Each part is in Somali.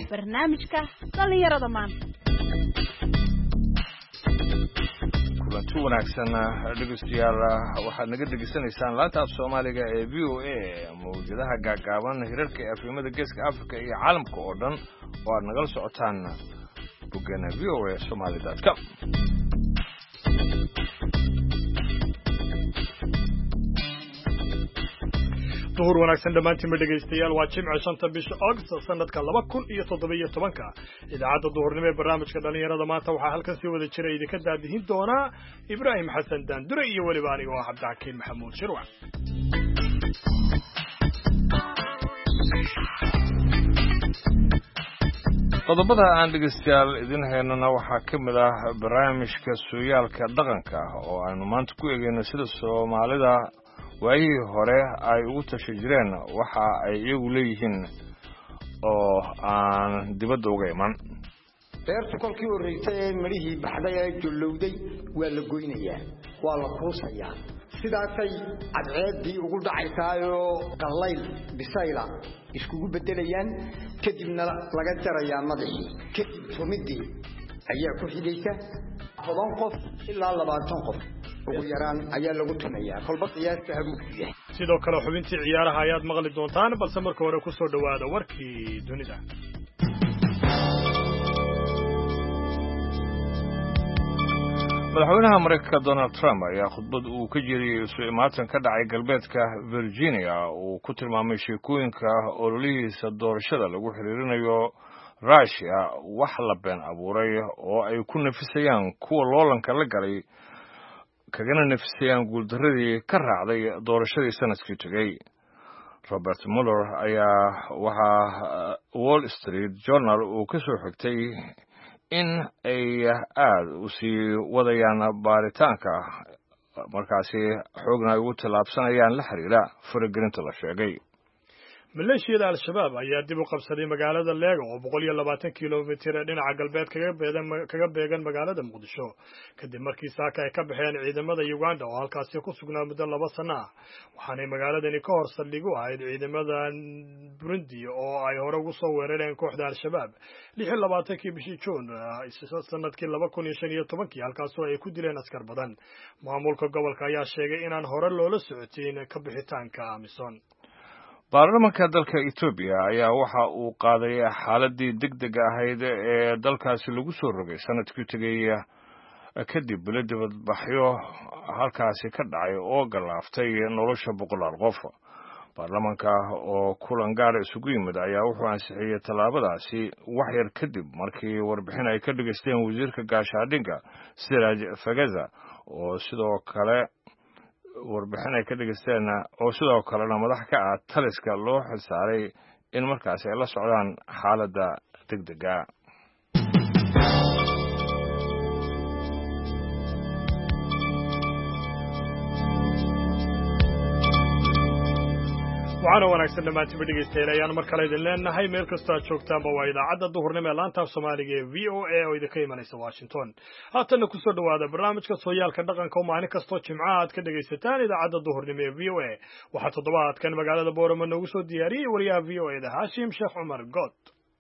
barnaamijka dhalinyarada maanta. kulanti wanaagsan dhegeystayaal waxaad naga degeysanaysaan laanta af Soomaaliga ee VOA mawjadaha gaagaaban hirarka afrimada geeska Afrika iyo caalamka oo dhan oo aad nagala socotaan bogana voasomali.com. duhur wanaagsan dhamaantiin dhegeystayaal waa Jimce 5 bisha August sanadka 2017 idaacadda duhurnimo ee barnaamijka dhalinyarada maanta waxaa halkan sii wada jiray idinka daadihin doona Ibrahim Xasan Daandure iyo waliba aniga oo Cabdixakiin Maxamuud Shirwac. qodobada aan dhegeystayaal idin haynana waxaa ka mid ah barnaamijka sooyaalka dhaqanka oo aanu maanta ku eegayno sida Soomaalida waayihii hore ay ugu tashan jireen waxa ay iyagu leeyihiin oo aan dibadda uga iman. beertu kolkii horeysay ee marihii baxday ee jolowday waa la goynayaa waa la kuusayaa sidaasay cadceedii ugu dhacaysaayo qallayl bisayla iskugu bedelayaan kadibna laga jarayaa madaxii kadib tumidii ayaa ku xidhaysa 10 qof ilaa 20 qof ugu yaraan ayaa lagu tumayaa kolba qiyaasta haruufiya. sidoo kale xubintii ciyaaraha ayaad maqli doontaan balse marka hore ku soo dhawaada warkii dunida. madaxweynaha Mareykanka Donald Trump ayaa khudbad uu ka jeediyay isu imaatin ka dhacay galbeedka Virginia uu ku tilmaamay sheekooyinka ololihiisa doorashada lagu xiriirinayo Russia wax la been abuuray oo ay ku nafisayaan kuwa loolanka la galay kagana nafisayaan guuldaradii ka raacday doorashadii sanadkii tagay. Robert Mueller ayaa waxa Wall Street Journal uu ka soo xigtay in ay aad u sii wadayaan baaritaanka markaasi xoogna ay ugu tallaabsanayaan la xiriira faragelinta la sheegay. maleeshiyada al-shabaab ayaa dib u qabsaday magaalada Leego oo 120 kiiloomitir dhinaca galbeed kaga beegan magaalada Muqdisho kadib markii saaka ay ka baxeen ciidamada Uganda oo halkaas ku sugnaa muddo 2 sano ah waxaanay magaaladani ka hor saldhig u ahayd ciidamada Burundi oo ay hore ugu soo weerareen kooxda al-shabaab 26 bishii Juun sanadkii 2015 halkaas oo ay ku dileen askar badan. maamulka gobolka ayaa sheegay inaan hore loola socotin ka bixitaanka Amisom. baarlamaanka dalka Ethiopia ayaa waxa uu qaaday xaaladii degdega ahayd ee dalkaasi lagu soo rogay sanadkii tagay kadib dibadbaxyo halkaasi ka dhacay oo galaaftay nolosha boqolaal qof. baarlamaanka oo kulan gaar isugu yimid ayaa wuxuu ansixiyay tallaabadaasi wax yar kadib markii warbixin ay ka dhageysteen wasiirka gaashaandhigga Siraj Fagaza oo sidoo kale warbixin ay ka dhageysteen oo sidoo kalena madax ka ah taliska loo xilsaaray in markaas ay la socdaan xaaladda degdega. waxaana wanaagsan dhamaantiin dhegeystayaal ayaan mar kale idin leenahay meel kasta aad joogtaanba waa idaacadda duhurnimo ee laanta af Soomaaliga ee VOA oo idinka imanaysa Washington. haatan ku soo dhawaada barnaamijka sooyaalka dhaqanka oo maalin kasta Jimcaha aad ka dhegeysataan idaacadda duhurnimo ee VOA. waxaa toddobaadkan magaalada Boorama noogu soo diyaariyay wariyaha VOA da Hashim Sheekh Umar God.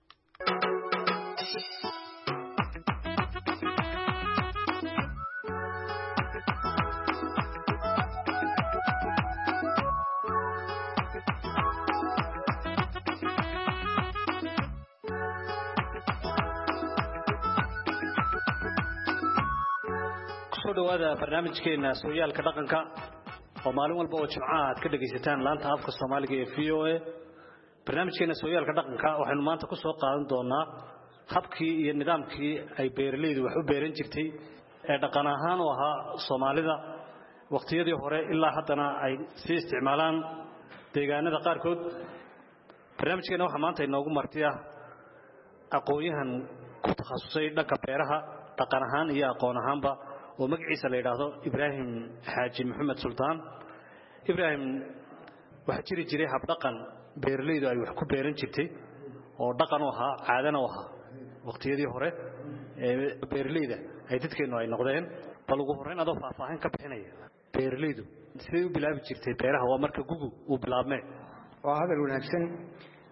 dhawaada barnaamijkeena sooyaalka dhaqanka oo maalin walba oo Jimcaha aad ka dhageysataan laanta afka Soomaaliga ee VOA. barnaamijkeena sooyaalka dhaqanka waxaanu maanta ku soo qaadan doonaa habkii iyo nidaamkii ay beeralaydu wax u beeran jirtay ee dhaqan ahaan oo ahaa Soomaalida waqtiyadii hore ilaa haddana ay si isticmaalaan deegaanada qaarkood. barnaamijkeena waxa maanta inoogu martiya aqoonyahan ku takhasusay dhanka beeraha dhaqan ahaan iyo aqoon ahaanba oo magaciisa la yiraahdo Ibrahim Xaaji Maxamed Sultaan. Ibrahim waxa jiray hab dhaqan beeralaydu ay wax ku beeran jirtay oo dhaqan u ahaa caadana u ahaa waqtiyadii hore ee beeralayda ay dadkeenu ay noqdeen. bal ugu horreyn adoo faahfaahin ka bixinaya beeralaydu sidee u bilaabi jirtay beeraha waa marka gugu uu bilaabmay. waa hadal wanaagsan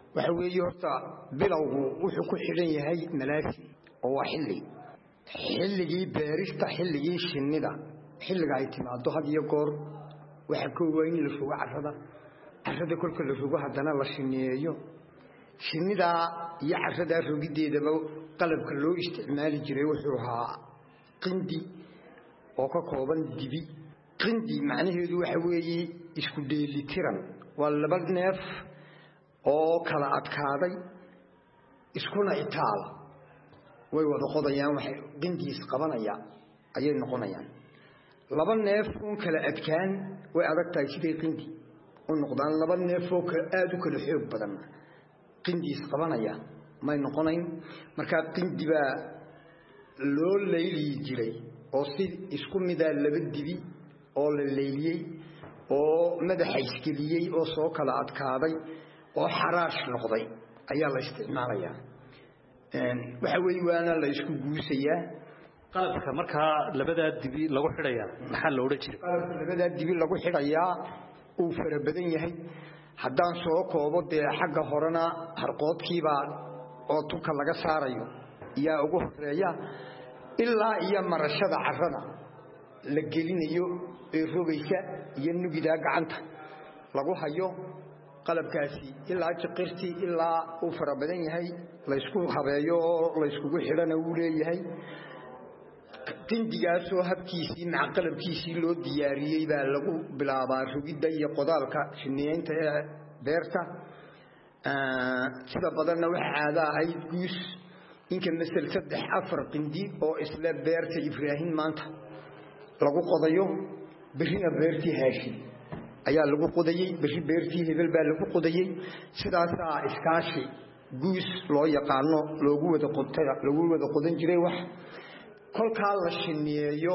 waxa weeye horta bilowgu wuxuu ku xidhan yahay malaafi oo waa xilligii beerista xilligii shinnida xilliga ay timaado had iyo goor waxa ka weyn la sugo carrada kolka la sugo haddana la shineeyo shinnida iyo carrada rogideedaba qalabka loo isticmaali jiray wuxuu ahaa qindi oo ka kooban dibi qindi macnaheedu waxa weeye isku dheelitiran waa laba neef oo kala adkaaday iskuna itaal way wada qodayaan waxay qindiis qabanaya ayay noqonayaan laba neef oo kala adkaan way adag tahay sidii qindi oo noqdaan laba neef oo aad u kala xoog badan qindiis qabanaya may noqonayn marka qindi baa loo leeyli jiray oo si isku mid ah laba dibi oo la leeyay oo madaxa iskeliyay oo soo kala adkaaday oo xaraash noqday ayaa la isticmaalayaa waxa weey waana la isku guusayaa qalabka marka labada dibi lagu xidhayaa maxaa loo oran jiray qalabka labada dibi lagu xidhayaa uu fara badan yahay haddaan soo koobo dee xagga horena harqoodkiiba oo tuka laga saarayo yaa ugu horeeya ilaa iyo marashada carrada la gelinayo ee rogaysa iyo nugida gacanta lagu hayo qalabkaasi ilaa jiqirti ilaa uu fara badan yahay la isku habeeyo la isku xidhana uu leeyahay qindigaasoo habkiisii maca qalabkiisii loo diyaariyay baa lagu bilaabaa rogidda iyo qodaalka shineeynta ee beerta sida badanna waxa caado ahayd guus inka masal 3-4 qindi oo isla beerta Ibraahim maanta lagu qodayo birina beertii Haashim ayaa lagu qodayay biri beertii Hebel baa lagu qodayay sidaas iskaashi guus loo yaqaano loogu wada qodan jiray wax kolka la shineeyo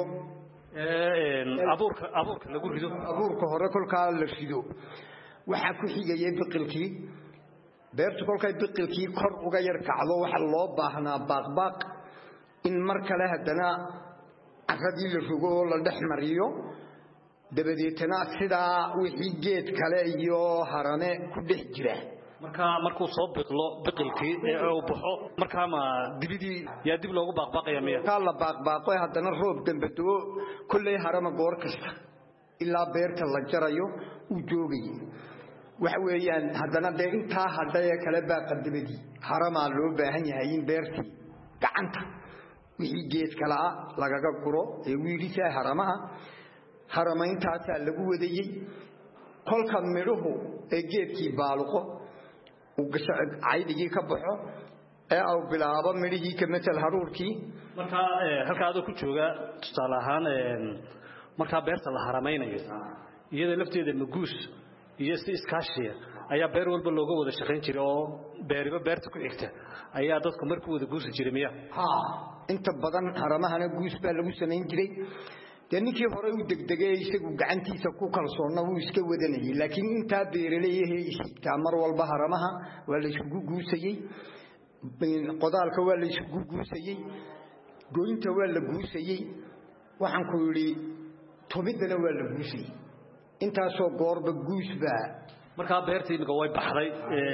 abuurka lagu rido abuurka hore kolka la rido waxa ku xigayay biqilkii beertu kolkay biqilkii kor uga yar kacdo waxa loo baahnaa baaqbaaq in mar kale hadana carradii la rogo oo la dhex mariyo dabadeetna sida wixii geed kale iyo harane ku dhex jira markuu soo biqlo biqilkii oo baxo markaa ma dibidii yaa dib loogu baaqbaaqaya miya ka la baaqbaaqo hadana roob dambeeyo kullay harama goor kasta ilaa beerta la jarayo uu joogay waxa weeyaan hadana de inta haday kala baaqadibadii harama loo baahan yahay in beertii gacanta wixii geed kala lagaga guro ee wiilisa haramayntaas lagu wadayay kolka midhuhu ee geedkii baaluqo uu caydigi ka baxo ee uu bilaabo midhigii ka metal haruurkii marka halka aad ku jooga tusaale ahaan marka beerta la haramaynayo iyada lafteeda maguus iyo si iskaashiya ayaa beer walba looga wada shaqeyn jiray oo beeriba beerta ku xigta ayaa dadku markuu wada guusi jiray miya inta badan haramahana guus baa lagu sameyn jiray ninkii hore uu degdegay isagu gacantiisa ku kalsoona uu iska wadanayay laakiin inta beeraleeyahay isita mar walba haramaha waa la isku guusayay qodaalka waa la isku guusayay gooynta waa la guusayay waxaan ku yiri tobidana waa la guusayay intaasoo goorba guusba marka beertii imika way baxday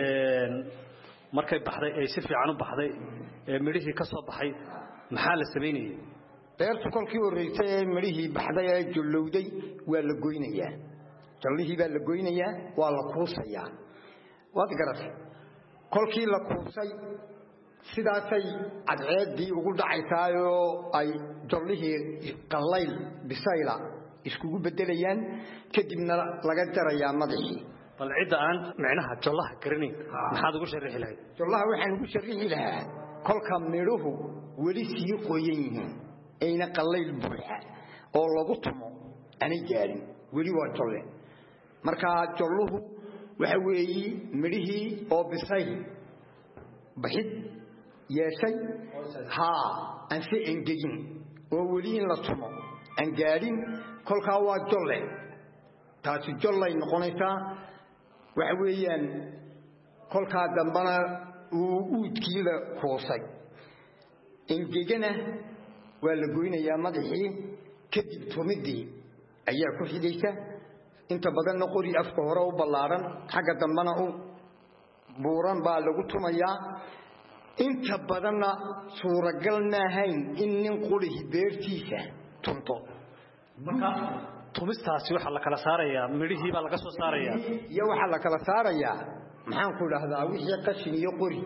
markay baxday ay si fiican u baxday midhihii ka soo baxay maxaa la sameeyay beertu kolkii horeysay midhihii baxday ee jallowday waa la goynayaa jallihii baa la goynayaa waa la kuusayaa waad garatay kolkii la kuusay sidaasay cadceedii ugu dhacaysaayo ay jallihii qallayl bisayla iskugu bedelayaan kadibna laga jarayaa madaxii bal cid aan macnaha jallaha garanayn maxaad ugu sharixi lahayd jallaha waxaan ugu sharixi lahaa kolka midhuhu weli sii qoyan yihiin ayna qallayl buuxa oo lagu tumo ani gaarin weli waa jalle marka jalluhu waxa weeyi midhihii oo bisay baxid yeeshay aan si engegin oo weli in la tumo aan gaarin kolkaa waa jalle taasi jallay noqonaysaa waxa weeyaan kolkaa dambana uu uudkii la koosay engegana waa la goynayaa madaxii kadib tumidii ayaa ku xidaysa inta badan qori afka hore u ballaaran xagga dambana u buuran baa lagu tumayaa inta badanna suuragal ma ahayn in nin qurihi beertiisa tunto marka tumistaasi waxa la kala saarayaa midhihii baa laga soo saarayaa iyo waxa la kala saarayaa maxaan ku dhahdaa wixii qashin iyo qori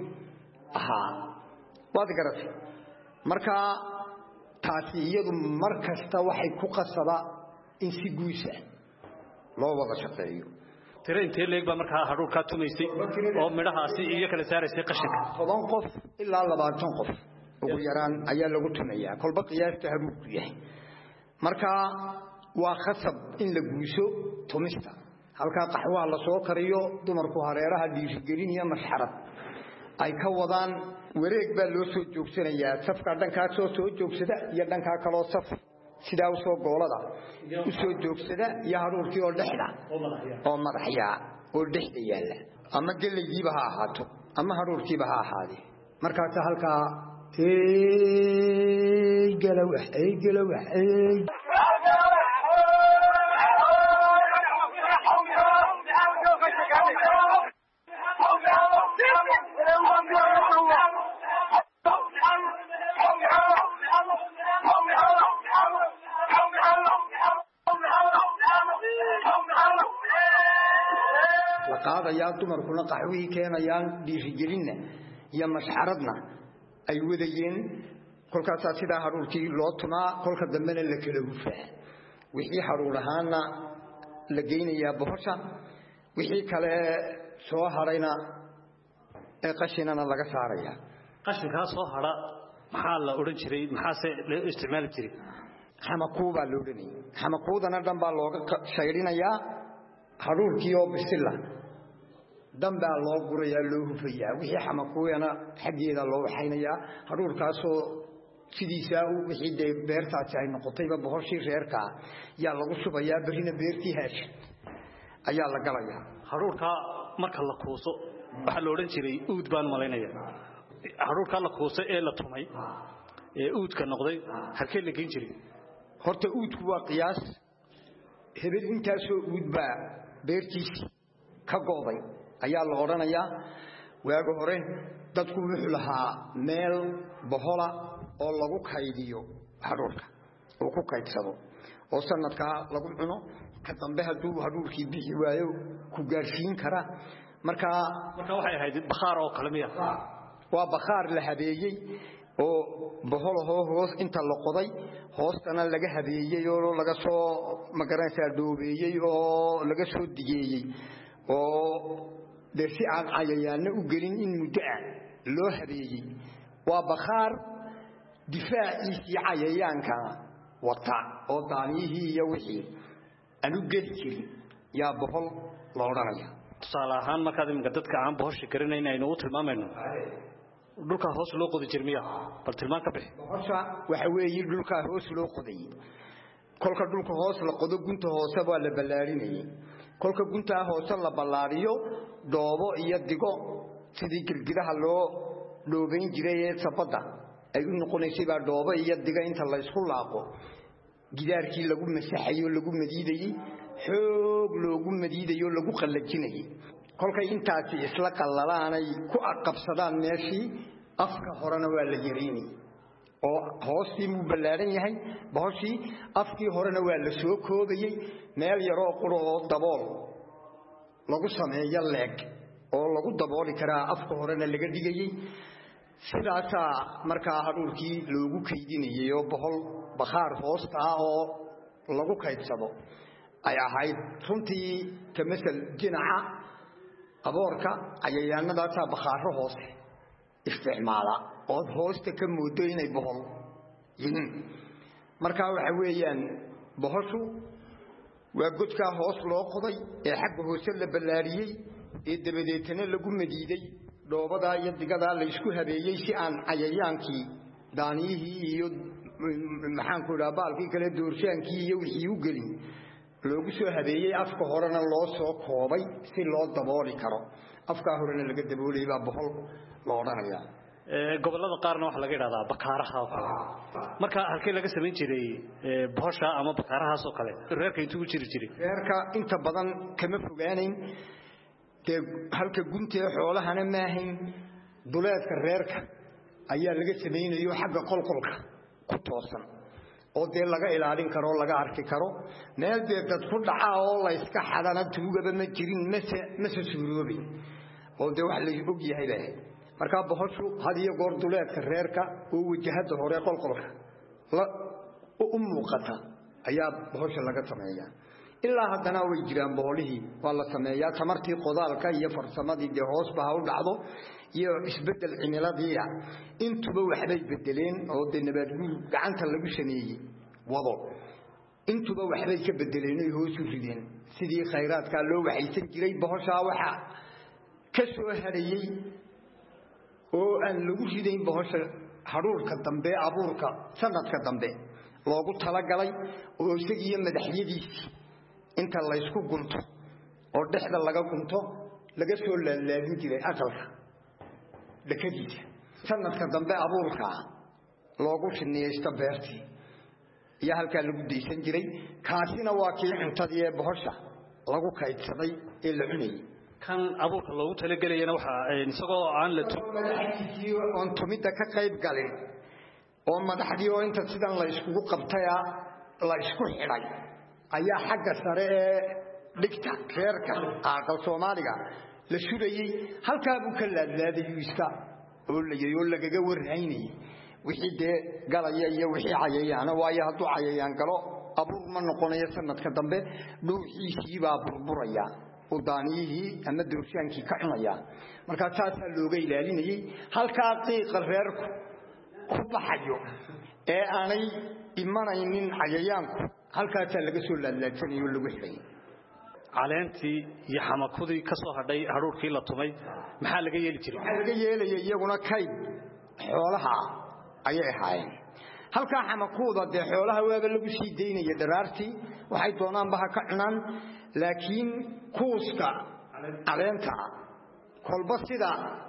waad garatay marka taasi iyadu mar kasta waxay ku qasaba in si guusa loo wada shaqeeyo intee leeg baa markaa hadhuurkaa tumaysay oo midhahaasi iyo kala saaraysay qashinka 10 qof ilaa 20 qof ugu yaraan ayaa lagu tumayaa kolba qiyaasta hadhuurku yahay marka waa khasab in la guuso tumista halka qaxwaa la soo kariyo dumarku hareeraha dhiirigelin iyo masxarad ay ka wadaan wareeg baa loo soo joogsanayaa safka dhanka soo joogsada iyo dhanka kale oo saf sida u soo goolada u soo joogsada iyo haruurkii oo dhexda oo madaxya oo dhexda yaala ama galeeyba ha ahaato ama haruurkiiba ha ahaade markaas halka galaw qaadayaan dumarkuna qaxwii keenayaan dhiirigelinna iyo masxaradna ay wadayeen kolkaas sida haruurtii loo tumaa kolka dambena la kala hufaa wixii haruur ahaana la geynayaa bohosha wixii kale soo harayna ee qashinana laga saaraya qashinka soo hara maxaa la oran jiray maxaase la isticmaali jiray xamakuuba la oranay xamakuudana dhanba looga shayrinayaa haruurkii oo bisila damba loo gurayaa loo hufayaa wixii xamakuuyana xageeda loo waxaynayaa haruurkaasoo sidiisa uu wixii beertaasi ay noqotayba boqoshii reerka yaa lagu shubayaa barina beertii haash ayaa la galayaa haruurka marka la kuuso waxa la oran jiray uud baan malaynayaa haruurka la kuuso ee la tumay ee uudka noqday halkee la geyn jiray horta uudku waa qiyaas hebel intaasoo uud baa beertiisi ka go'day ayaa la oranayaa waaga hore dadku wuxuu lahaa meel bohola oo lagu kaydiyo haruurka oo ku kaydsado oo sanadka lagu cuno ka dambe haduu haruurkii bixi waayo ku gaarsiin kara marka waxay ahayd bakhaar oo kale miya waa bakhaar la habeeyay oo boholo hoos inta la qoday hoostana laga habeeyay oo laga soo magaranaysa dhoobeeyay oo laga soo digeeyay oo si aan cayayaanna u gelin in muddo loo habeeyay waa bakhaar difaaciisii cayayaanka wata oo daaniyihii iyo wixii aanu geli jirin yaa bohol la odhanaya tusaale ahaan markaad iminka dadka aan bohoshi karinayn aynu u tilmaamayno dhulka hoos loo qodi jirmiya bal tilmaan ka bixi bohosha waxa weeye dhulka hoos loo qoday kolka dhulka hoos la qodo gunta hoose waa la ballaarinayay kolka gunta hoose la ballaariyo doobo iyo digo sidii gilgidaha loo dhoobayn jiray ee sabada ay u noqonaysay baa doobo iyo diga inta la isku laaqo gidaarkii lagu masaxayo lagu madiidayay xoog loogu madiidayo lagu qallajinayay kolkay intaasi isla qallalaanay ku aqabsadaan meeshii afka horena waa la yareeyay oo hoostii mu ballaaran yahay bohoshii afkii horena waa la soo koobayay meel yaroo quro oo dabool lagu sameeyo leeg oo lagu dabooli karaa afka horena laga dhigayay sidaas markaa haruurkii loogu kaydinayay oo bohol bakhaar hoosta oo lagu kaydsado ay ahayd runtii kamasal jinaca aboorka cayayaanadaas bakhaaro hoose isticmaala oo hoosta ka moodo inay bohol yihiin marka waxa weeyaan bohoshu waa godka hoos loo qoday ee xagga hoose la ballaariyay ee dabadeetana lagu madiiday dhoobada iyo digada la isku habeeyay si aan cayayaankii daaniyihii iyo maxaan ku dhahaa baalkii kale doorshankii iyo wixii u gelin loogu soo habeeyay afka horena loo soo koobay si loo dabooli karo afka horena laga daboolay baa bohol loo oranayaa gobolada qaarna waxa laga yiraahdaa bakaaraha marka halkee laga sameyn jiray bohosha ama bakaarahaas oo kale reerka intuu jiri jiray reerka inta badan kama fogaanayn halka gunta xoolahana ma ahayn duleedka reerka ayaa laga sameeyay xagga qolqolka ku toosan oo laga ilaalin karo laga arki karo meel dad ku dhaca oo la iska xadana tuugaba ma jirin ma suuroobay oo wax la og yahay baa marka boqoshu hadiyo goor duleedka reerka oo wajahada hore qolqolka la muuqata ayaa boqosha laga sameeyaa ilaa haddana way jiraan boqolihii waa la sameeyaa tamartii qodaalka iyo farsamadii hoos baa u dhacdo iyo isbedel cimiladii intuba waxbay bedeleen oo nabaad guur gacanta lagu sameeyay wado intuba waxbay ka bedeleen oo hoos u rideen sidii khayraadka loo waxaysan jiray boqosha waxa ka soo hareeyay oo aan lagu ridayn boqosha haruurka dambe abuurka sanadka dambe loogu talagalay oo isagiyo madaxyadiisa inta la isku gunto oo dhexda laga gunto laga soo laalaadin jiray aqalka dakadiisa sanadka dambe abuurka loogu shineeysta beertii iyo halka lagu deysan jiray kaasina waa kii cuntadii boqosha lagu kaydsaday ee la cunayay kan abuurka loogu talagelayna waxa isagoo aan la madaxdiisii oo tumida ka qayb galin oo madaxdii oo inta sidan la isku qabtay la isku xidhay ayaa xagga sare ee dhigta reerka aqal Soomaaliga la shurayay halka uu ka laadlaaday iska oo la yeeyo lagaga warhaynay wixii galaya iyo wixii cayayaan waayo haduu cayayaan galo abuur ma noqonayo sanadka dambe dhuuxiisii baa burburaya udaaniyihii ama dooshaankii ka cunaya marka taas looga ilaalinayay halka qiiqa reerku ku baxayo ee aanay imanaynin cayayaanku halkaas laga soo laalaadanayo lagu xidhay caleentii iyo xamakudii ka soo hadhay haruurkii la tumay maxaa laga yeeli jiray waxa laga yeelay iyaguna kayd xoolaha ayay ahaayeen halka xamakuda xoolaha waaba lagu sii deynayay daraartii waxay doonaan baha ka cunaan laakiin kuuska caleenta kolba sida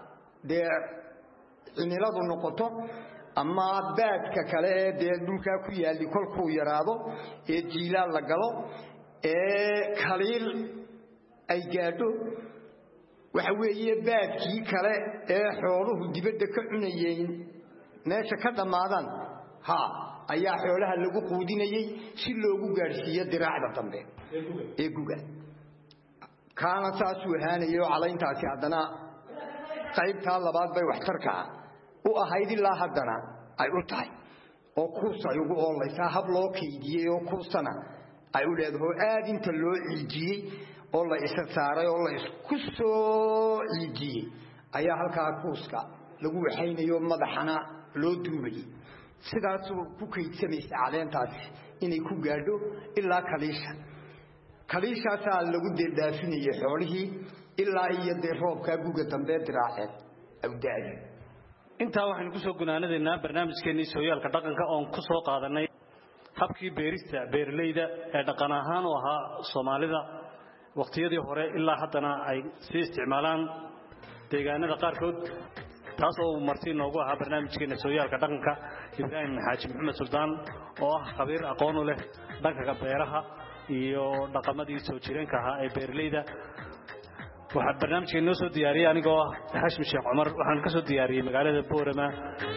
cimiladu noqoto ama baadka kale ee dhulka ku yaali kolkuu yaraado ee jiilaal la galo ee kaliil ay gaadho waxa weeye baadkii kale ee xooluhu dibadda ka cunayeen meesha ka dhamaadaan ayaa xoolaha lagu quudinayay si loogu gaarsiiyo diraacda dambe ee guga kaana saasu ahaanayo calayntaasi haddana qaybta labaad bay waxtarka u ahayd ilaa haddana ay u tahay oo kursa ugu oolaysa hab loo kaydiyay oo kursana ay u leedahay aad inta loo ciidiyay oo la isa saaray oo la isku soo ciidiyay ayaa halka kurska lagu waxaynayo madaxana loo duubayay sidaas uu ku kaydsamaysa caleentaas inay ku gaadho ilaa kaliishaas lagu deedaafinayay xoolihii ilaa iyo roobka guga dambe diraaceed awdaad intaa waxaan ku soo gunaanadeena barnaamijkeennii sooyaalka dhaqanka oo ku soo qaadanay habkii beerista beerleyda ee dhaqan ahaan oo ahaa Soomaalida waqtiyadii hore ilaa haddana ay si isticmaalaan deegaanada qaarkood taas oo martii noogu ahaa barnaamijkeena sooyaalka dhaqanka Ibrahim Xaaji Maxamed Suldaan oo ah khabiir aqoon u leh dhanka beeraha iyo dhaqamadii soo jireenka ahaa ee beerleyda waxa barnaamijkeena noo soo diyaariyay anigoo Hashim Sheekh Umar waxaan ka soo diyaariyay magaalada Boorama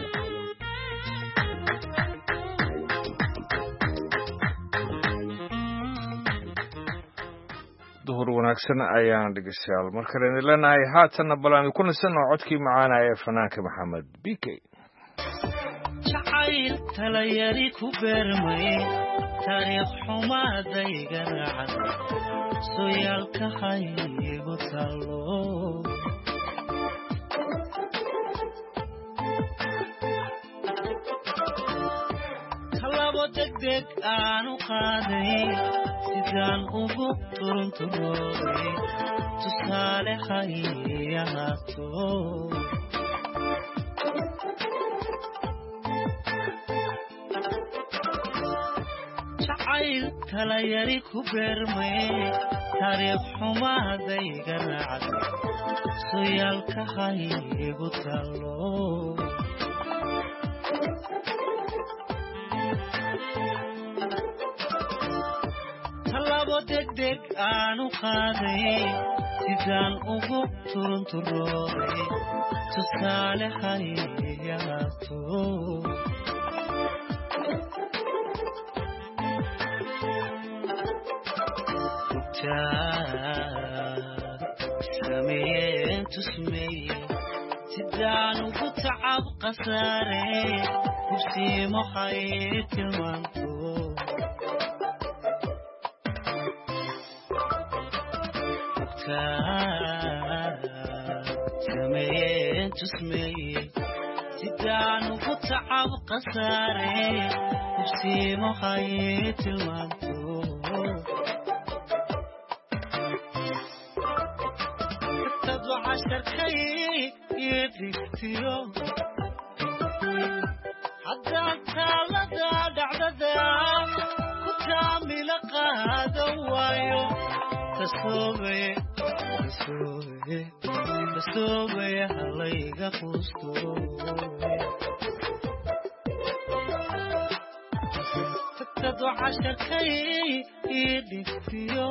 duhur wanaagsan ayaan dhegeystayaal markale idin leenahay haatanna balaan ku nasanno codkii macaanaya fanaanka Maxamed BK jacayl kala yari ku beermay taariikh xumaadayga raacan sooyaalka haygu talo kalabo degdeg aanu qaaday sidaan ugu turunturoobay tusaale hayahaato jacayl kala yari ku beermay taariikh xumaadayga raacday sooyaalka haygu talo degdeg aanu qaaday sidaan ugu turunturooday tusaale hayaato sameeyeen tusmeeye sidaan ugu tacab qasaare kursiimo hay tilmaanto sameeyeen tusmeeye sidaan ugu tacab qasaare kursiimo hay tilmaanto عشركي يدفتيو حتى تالدا دعددا كتامل قادا وايو تسوبي هليغا قوستو تكتدو عشركي يدفتيو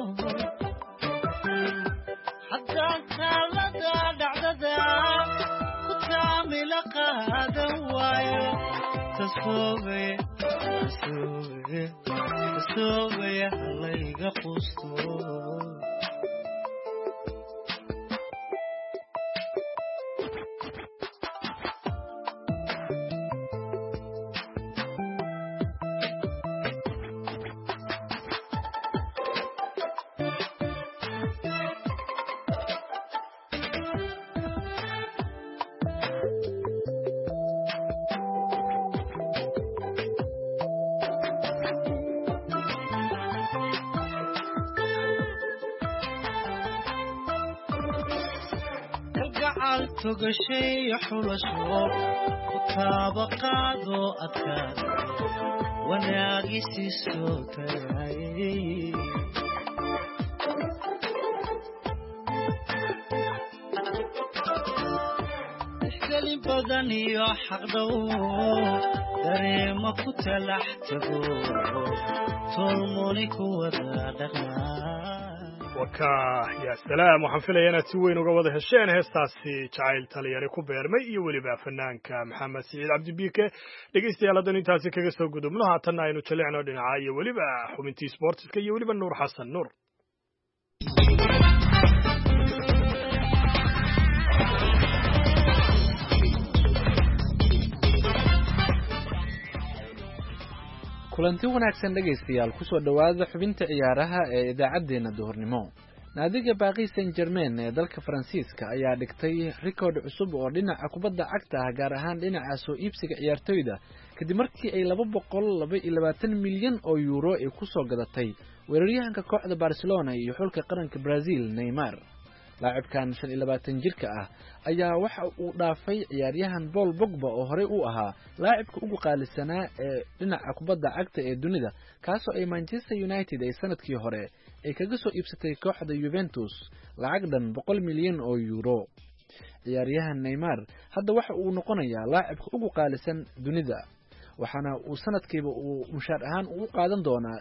حتى تالدا دعددا كتامل قادا وايو تسوبي هليغا قوستو تغشي حلشو وطابقادو أكاد وناقسي السوتاي احتلي بدني حقدو دريما كتلحتبو ترموني كودا دغنا يا سلام waxaan filayaa inaad si weyn uga wada hesheen heestaasi jacayl taliyari ku beermay iyo weliba fanaanka maxamed siciid cabdibiike dhegeystayaal haddaan intaasi kaga soo gudubno haatanna aynu jalicno dhinaca iyo weliba xubintii sportiska iyo weliba nuur xasan nuur kulanti wanaagsan dhageystayaal ku soo dhawaada xubinta ciyaaraha ee idaacadeena duhurnimo naadiga Paris Saint-Germain ee dalka Faransiiska ayaa dhigtay rikoodh cusub oo dhinaca kubadda cagta ah gaar ahaan dhinaca soo iibsiga ciyaartoyda kadib markii ay 222 milyan oo euro ay ku soo gadatay weeraryahanka kooxda Barcelona iyo xulka qaranka Brazil Neymar لاعبكان 25 jirka ah ayaa waxa uu dhaafay ciyaaryahan Paul Pogba oo hore u ahaa laacibka ugu qaalisanaa ee dhinaca kubadda cagta ee dunida kaasoo ay Manchester United ay sanadkii hore ay kaga soo iibsatay kooxda Juventus lacag dhan 100 milyan oo euro ciyaaryahan Neymar hadda waxa uu noqonayaa laacibka ugu qaalisan dunida waxaana uu sanadkiiba uu mushaar ahaan u qaadan doonaa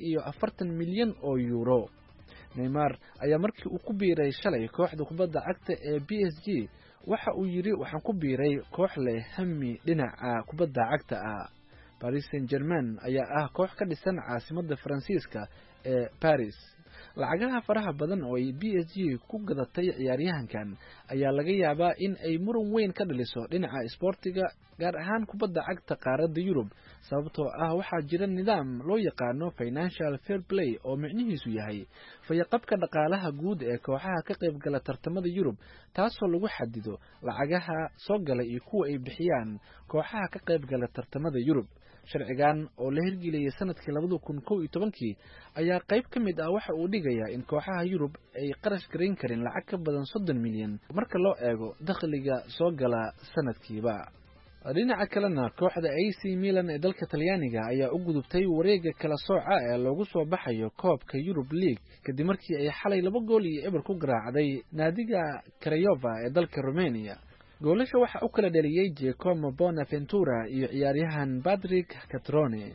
45 milyan oo euro Neymar ayaa markii uu ku biiray shalay kooxda kubadda cagta ee PSG waxa uu yiri waxaan ku biiray koox leh hami dhinaca kubadda cagta ah Paris Saint-Germain ayaa ah koox ka dhisan caasimadda Faransiiska ee Paris lacagaha faraha badan oo ay PSG ku gadatay ciyaaryahankan ayaa laga yaabaa in ay muran weyn ka dhaliso dhinaca sportiga gaar ahaan kubadda cagta qaaradda Yurub sababtoo ah waxaa jira nidaam loo yaqaano financial fair play oo micnihiisu yahay fayaqabka dhaqaalaha guud ee kooxaha ka qayb gala tartamada Yurub taasoo lagu xadido lacagaha soo galay iyo kuwa ay bixiyaan kooxaha ka qayb gala tartamada Yurub sharcigan oo la hirgeliyay sanadkii 2011 ayaa qayb ka mid ah waxa uu dhigayaa in kooxaha Yurub ay qarash gareyn karin lacag ka badan 30 milyan marka loo eego dakhliga soo gala sanadkiiba dhinaca kalena kooxda AC Milan ee dalka Talyaaniga ayaa u gudubtay wareegga kala sooca ee loogu soo baxayo koobka Europe League kadib markii ay xalay 2 gool iyo eber ku garaacday naadiga Craiova ee dalka Romania goolasha waxa uu kala dhaliyay Giacomo Bonaventura iyo ciyaaryahan Patrick Catrone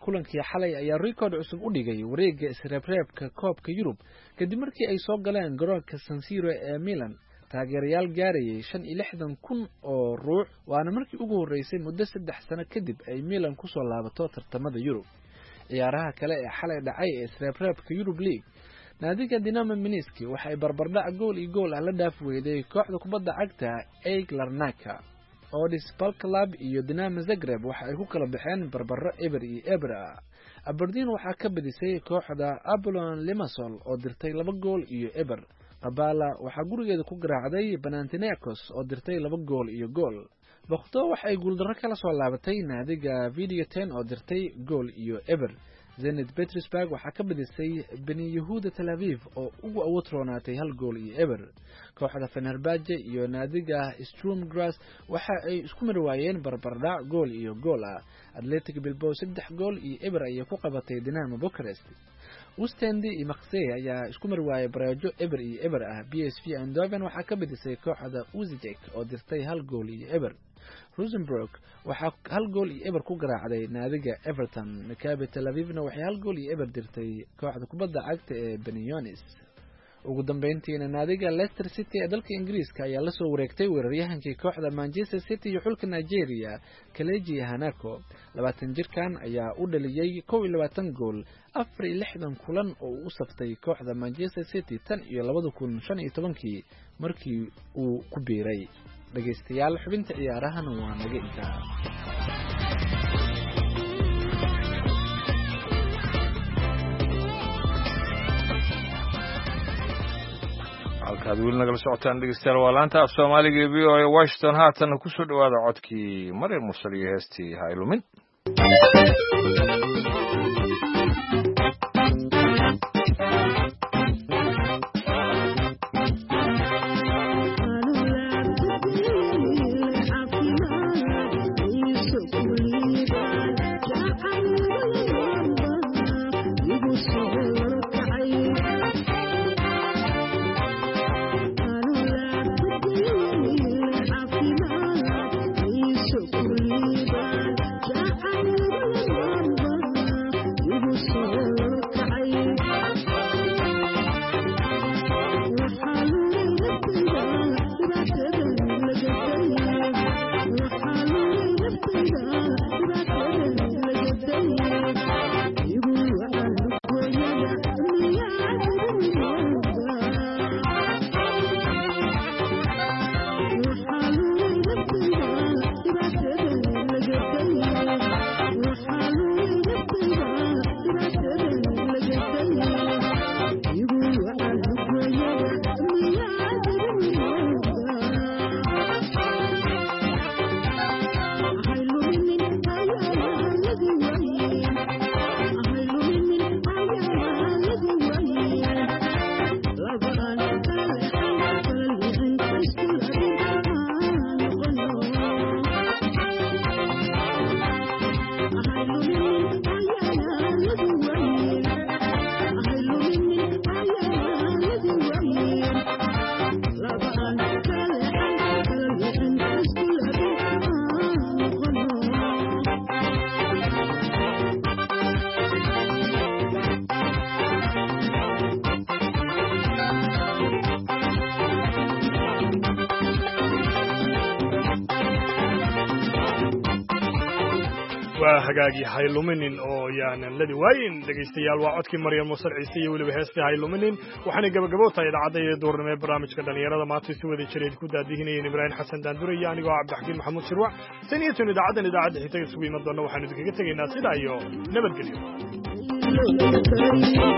kulankii xalay ayaa rikoodh cusub u dhigay wareegga isreebreebka koobka Yurub kadib markii ay soo galeen garoonka San Siro ee Milan taageerayaal gaarayay 65,000 oo ruux waana markii ugu horeysay muddo 3 sano kadib ay Milan ku soo laabato tartamada Yurub. ciyaaraha kale ee xalay dhacay ee isreebreebka Yurub League naadiga Dinamo Minsk waxay barbardhac gool iyo gool la dhaaf weeday kooxda kubadda cagta AEK Larnaca. Odis Club iyo Dinamo Zagreb waxa ay ku kala baxeen barbaro eber iyo eber. Aberdeen waxa ka badisay kooxda Apollon Limassol oo dirtay 2 gool iyo eber. Qabala waxa gurigeeda ku garaacday Panathinaikos oo dirtay 2 gool iyo gool. Boqto waxa ay guuldarro kala soo laabatay naadiga Videoton oo dirtay gool iyo eber. Zenit Petersburg waxa ka badisay Beni Yehuda Tel Aviv oo ugu awood roonaatay 1 gool iyo eber. kooxda Fenerbahce iyo naadiga Sturm Graz waxa ay isku marwaayeen barbardhac gool iyo gool. Athletic Bilbao 3 gool iyo eber ay ku qabatay Dinamo Bucharest. Ostende iyo Marseille ayaa isku marwaayay bareejo eber iyo eber. PSV Eindhoven waxa ka badisay kooxda Uzbek oo dirtay 1 gool iyo eber. Rosenborg waxa 1 gool iyo eber ku garaacday naadiga Everton. Maccabi Tel Avivna waxay 1 gool iyo eber dirtay kooxda kubadda cagta ee Benionis. ugu dambeyntiina naadiga Leicester City ee dalka Ingiriiska ayaa la soo wareegtay weeraryahankii kooxda Manchester City iyo xulka Nigeria Kelechi Iheanacho. 20 jirkan ayaa u dhaliyay 21 gool 64 kulan oo uu saftay kooxda Manchester City tan iyo 2015 markii uu ku biiray. dhageystayaal xubinta ciyaarahan waa naga intaa. halkaad weli nagala socotaan dhegeystayaal waa laanta af Soomaaliga ee VOA Washington. haatan ku soo dhawaada codkii Maryam Mursal iyo heestii ha ilumin. hagaagi hayluminin oo yaanan ladi waayin dhageystayaal waa codkii Maryam Mursal Ciise iyo waliba heestii hayluminin waxaana gabagabo tahay idaacadda duurnimo ee barnaamijka dhalinyarada maanta si wada jireed ku daadihinayeen Ibrahim Xasan Daandure iyo anigoo Cabdixakiin Maxamuud Shirwac saniyatan idaacadda xitaa isugu iman doona waxaanu idinkaga tegaynaa sidaa iyo nabadgelyo.